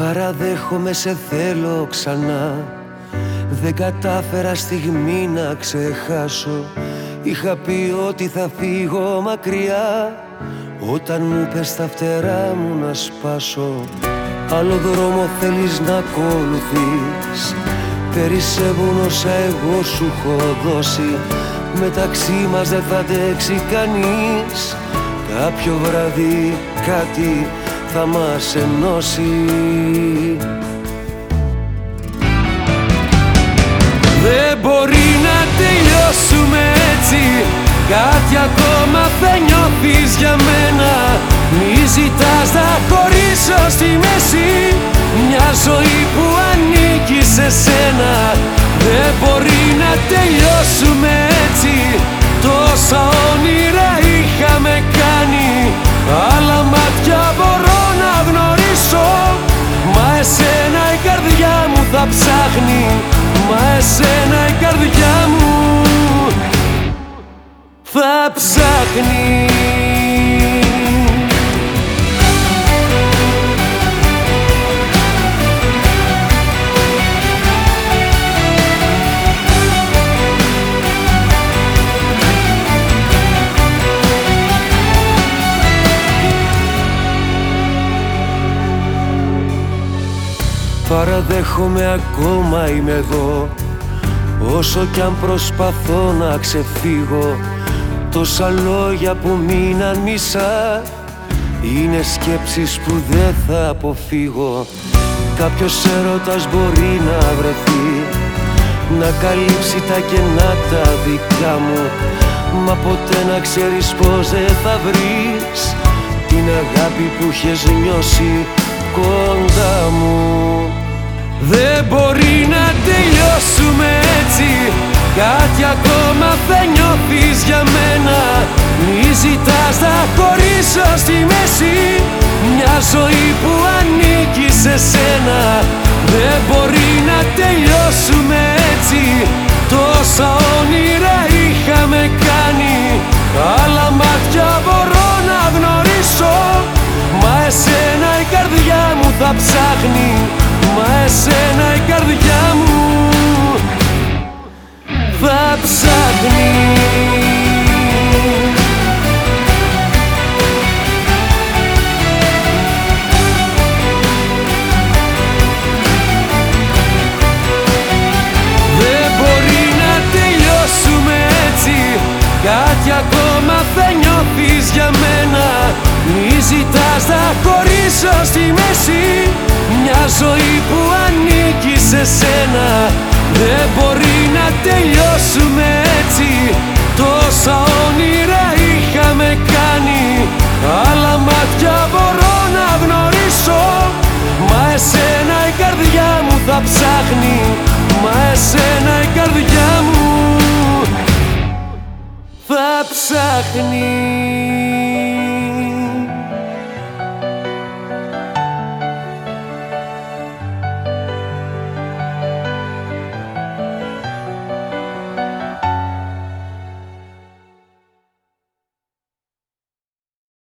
Παραδέχομαι σε θέλω ξανά. Δεν κατάφερα στιγμή να ξεχάσω. Είχα πει ότι θα φύγω μακριά όταν μου πες τα φτερά μου να σπάσω. Άλλο δρόμο θέλεις να ακολουθείς. Περισσεύουν όσα εγώ σου έχω δώσει. Μεταξύ μας δεν θα αντέξει κανείς. Κάποιο βράδυ κάτι θα μας ενώσει. Δεν μπορεί να τελειώσουμε έτσι. Κάτι ακόμα θα νιώθεις για μένα. Μη ζητάς να χωρίσω στη μέση μια ζωή που ανήκει σε σένα. Δεν μπορεί να τελειώσουμε έτσι. Τόσα όνειρα είχαμε κάνει. Άλλα μάτια μπορώ να γνωρίσω. Μα εσένα η καρδιά μου θα ψάχνει. Μα εσένα η καρδιά μου θα ψάχνει. Παραδέχομαι ακόμα είμαι εδώ. Όσο κι αν προσπαθώ να ξεφύγω, τόσα λόγια που μείναν μισά είναι σκέψεις που δεν θα αποφύγω. Κάποιος έρωτας μπορεί να βρεθεί να καλύψει τα κενά τα δικά μου. Μα ποτέ να ξέρεις πως δεν θα βρεις την αγάπη που είχες νιώσει κοντά μου. Δεν μπορεί να τελειώσουμε έτσι. Κάτι ακόμα θα νιώθεις για μένα. Μη ζητάς να χωρίσω στη μέση μια ζωή που ανήκει σε σένα. Δεν μπορεί να τελειώσουμε έτσι. Τόσα όνειρα είχαμε κάνει. Άλλα μάτια μπορώ να γνωρίσω. Μα εσένα η καρδιά μου θα ψάχνει. Μα εσένα η καρδιά μου θα ψάχνει. Δεν μπορεί να τελειώσουμε έτσι. Κάτι ακόμα θα νιώθεις για μένα. Μη ζητάς να χωρίσω στη μέση μια ζωή που ανήκει σε σένα. Δεν μπορεί να τελειώσουμε έτσι. Τόσα όνειρα είχαμε κάνει. Άλλα μάτια μπορώ να γνωρίσω. Μα εσένα η καρδιά μου θα ψάχνει. Μα εσένα η καρδιά μου θα ψάχνει.